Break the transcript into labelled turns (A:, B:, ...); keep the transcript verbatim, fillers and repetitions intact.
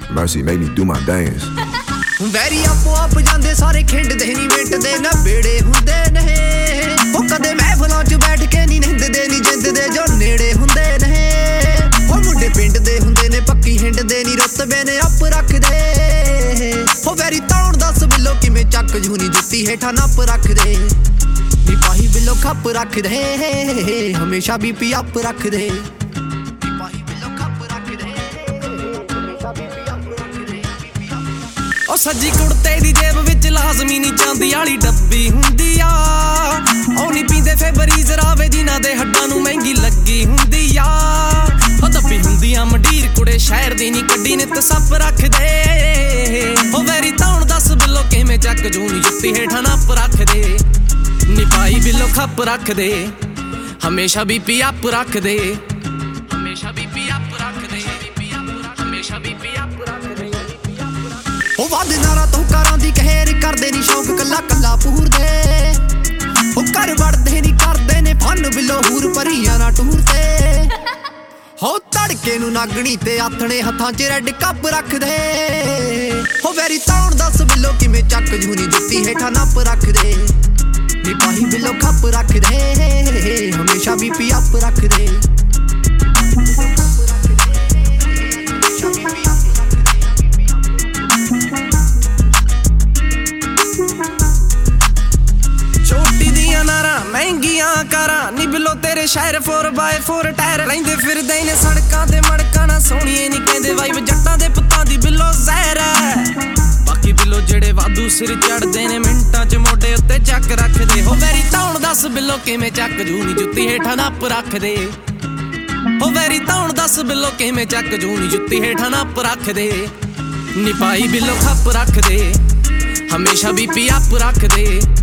A: Mercy made me do my dance.
B: ਵੈਰੀ ਆਪੋ ਆਪ ਜਾਂਦੇ ਸਾਰੇ ਖਿੰਡਦੇ ਨਹੀਂ ਮਿੰਟਦੇ ਨਾ ਬੇੜੇ ਹੁੰਦੇ ਨੇ ਉਹ ਕਦੇ ਮਹਿਫਲਾਂ 'ਚ ਬੈਠ ਕੇ ਨਹੀਂ ਨਿੰਦਦੇ ਨਹੀਂ ਜਿੰਦਦੇ ਜੋ ਨੇੜੇ ਹੁੰਦੇ ਨੇ ਉਹ ਮੁੰਡੇ ਪਿੰਡ ਦੇ ਹੁੰਦੇ ਨੇ ਪੱਕੀ ਹਿੰਡਦੇ ਨਹੀਂ ਰੁਤਬੇ ਨੇ ਅੱਪ ਰੱਖਦੇ ਉਹ ਵੈਰੀ ਤੌਣ ਦੱਸ ਬਿੱਲੋ ਕਿਵੇਂ ਚੱਕ ਜੂਨੀ ਜੁੱਤੀ ਹੇਠਾਂ ਨੱਪ ਰੱਖਦੇ ਨੀ ਪਾਹੀ ਬਿੱਲੋ ਖੱਪ ਰੱਖਦੇ ਹਮੇਸ਼ਾ ਬੀਪੀ ਅੱਪ ਰੱਖਦੇ ਉਹ ਸੱਜੀ ਕੁੜਤੇ ਦੀ ਜੇਬ ਵਿੱਚ ਲਾਜ਼ਮੀ ਨੀ ਚਾਂਦੀ ਵਾਲੀ ਡੱਬੀ ਹੁੰਦੀ ਆ ਉਹ ਨੀ ਪੀਂਦੇ ਫੇਬਰੀਜ਼ ਰਾਵੇ ਜਿਨ੍ਹਾਂ ਦੇ ਹੱਡਾਂ ਨੂੰ ਮਹਿੰਗੀ ਲੱਗੀ ਹੁੰਦੀ ਆ ਉਹ ਦੱਬੀ ਹੁੰਦੀ ਆ ਮੰਡੀਰ ਕੁੜੇ ਸ਼ਹਿਰ ਦੀ ਨੀ ਕੱਢੀ ਨਿੱਤ ਸੱਪ ਰੱਖਦੇ ਉਹ ਵੈਰੀ ਤੌਣ ਦੱਸ ਬਿੱਲੋ ਕਿਵੇਂ ਚੱਕ ਜੂਨੀ ਜੁੱਤੀ ਹੇਠਾਂ ਨੱਪ ਰੱਖਦੇ ਨੀ ਪਾਈ ਬਿੱਲੋ ਖੱਪ ਰੱਖਦੇ ਹਮੇਸ਼ਾ ਬੀਪੀ ਅੱਪ ਰੱਖਦੇ ਹਮੇਸ਼ਾ ਬੀਪੀ ਅੱਪ ਰੱਖਦੇ ਹਮੇਸ਼ਾ ਬੀਪੀ ਅੱਪ ਰੱਖਦੇ ਉਹ ਵੱਧ ਨਾਰਾ ਤੋਂ ਕਾਰਾਂ ਦੀ ਕਹਿਰ ਕਰਦੇ ਨੀ ਸ਼ੌਕ ਕੱਲਾ ਕੱਲਾ ਪੂਰਦੇ ਉਹ ਘਰ ਵੜਦੇ ਨੀ ਕਰਦੇ ਨੇ ਫਨ ਬਿੱਲੋ ਹੂਰ ਭਰੀਆਂ ਨਾ ਟੂਰਦੇ ਹੋ ਤੜਕੇ ਨੂੰ ਨਾਗਣੀ ਤੇ ਆਥਣੇ ਹੱਥਾਂ 'ਚ ਰੈੱਡ ਕੱਪ ਰੱਖਦੇ ਹੋ ਵੈਰੀ ਤੌਣ ਦੱਸ ਬਿੱਲੋ ਕਿਵੇਂ ਚੱਕ ਜੂਨੀ ਜੁੱਤੀ ਹੇਠਾਂ ਨੱਪ ਰੱਖਦੇ ਨੀ ਪਾਹੀ ਬਿੱਲੋ ਖੱਪ ਰੱਖਦੇ ਹਮੇਸ਼ਾ ਬੀਪੀ ਅੱਪ ਰੱਖਦੇ ਮਹਿੰਗੀਆਂ ਕਾਰਾਂ ਨੀ ਬਿੱਲੋ ਤੇਰੇ ਸ਼ਹਿਰ ਫੋਰ ਬਾਏ ਫੋਰ ਟਾਇਰ ਲੈਂਦੇ ਫਿਰਦੇ ਨੇ ਸੜਕਾਂ ਤੇ ਮੜਕਾਂ ਨਾ ਸੋਹਣੀਏ ਨੀ ਕਹਿੰਦੇ ਵਾਈਬ ਜੱਟਾਂ ਦੇ ਪੁੱਤਾਂ ਦੀ ਬਿੱਲੋ ਜ਼ਹਿਰ ਹੈ ਬਾਕੀ ਬਿੱਲੋ ਜਿਹੜੇ ਵਾਧੂ ਸਿਰ ਚੜਦੇ ਨੇ ਮਿੰਟਾਂ 'ਚ ਮੋਢੇ ਉੱਤੇ ਚੱਕ ਰੱਖਦੇ ਹੋ ਵੈਰੀ ਤੌਣ ਦੱਸ ਬਿੱਲੋ ਕਿਵੇਂ ਚੱਕ ਜੂਨੀ ਜੁੱਤੀ ਹੇਠਾਂ ਨੱਪ ਰੱਖਦੇ ਹੋ ਵੈਰੀ ਤੌਣ ਦੱਸ ਬਿੱਲੋ ਕਿਵੇਂ ਚੱਕ ਜੂਨੀ ਜੁੱਤੀ ਹੇਠਾਂ ਨੱਪ ਰੱਖਦੇ ਨੀ ਪਾਈ ਬਿੱਲੋ ਖੱਪ ਰੱਖਦੇ ਹਮੇਸ਼ਾ ਬੀਪੀ ਅੱਪ ਰੱਖਦੇ